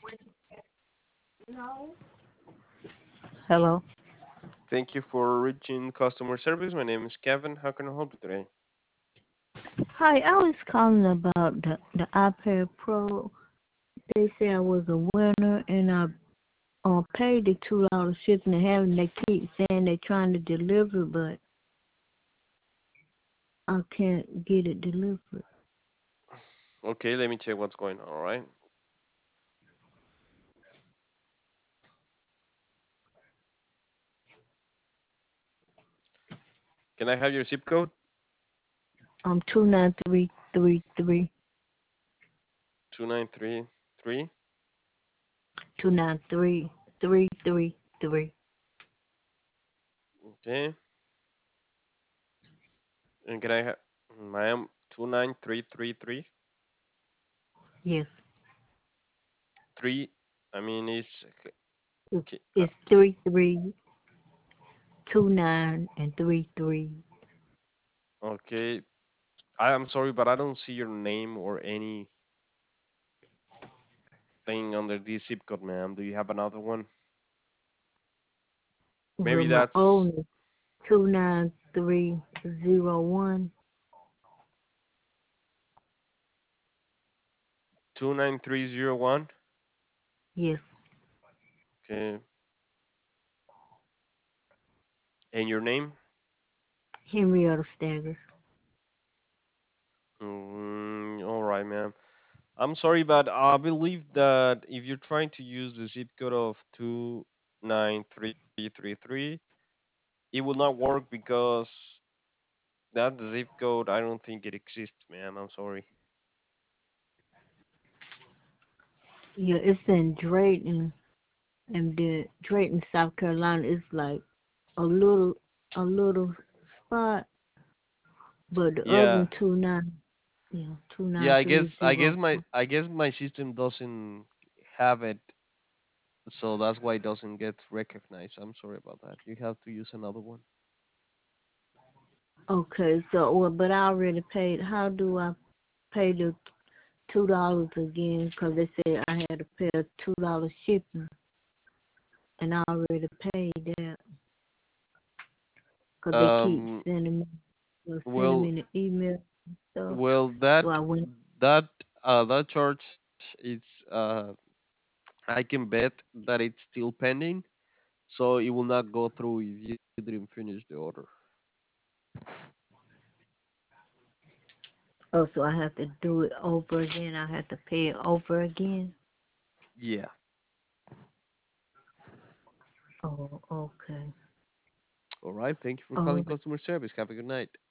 Hello. Thank you for reaching customer service. My name is Kevin. How can I help you today? Hi, I was calling about the iPad Pro. They said I was a winner, and I paid the $2 shipping and having. They keep saying they're trying to deliver, but I can't get it delivered. Okay, let me check what's going on. All right. Can I have your zip code? 29333 2933. 29333. Okay. And can I have, ma'am, 29333? Yes, Three. I mean, it's it's, okay. it's 3329 and 33. Okay. I am sorry, but I don't see your name or anything under this zip code, ma'am. Do you have another one? Well, Maybe my that's own is 29301. 29301. Yes, Okay. And your name? Henrietta Stagger. All right, ma'am. I'm sorry, but I believe that if you're trying to use the zip code of 29333, it will not work because that zip code, I don't think it exists, ma'am. I'm sorry. Yeah, it's in Drayton, and the Drayton, South Carolina is like a little, a little spot, but the other Yeah, one 29, yeah, two yeah. nine I three guess, I zero. guess my, I guess my system doesn't have it, so that's why it doesn't get recognized. I'm sorry about that. You have to use another one. Okay, so well, but I already paid. How do I pay the $2 again? Because they said I had to pay a $2 shipping, and I already paid that. Because they keep Um. sending Well, me the email and stuff. well, So I went. that charge is I can bet that it's still pending, so it will not go through if you didn't finish the order. Oh, so I have to do it over again. I have to pay it over again. Yeah. Oh, okay. All right. Thank you for calling Oh, customer service. Have a good night.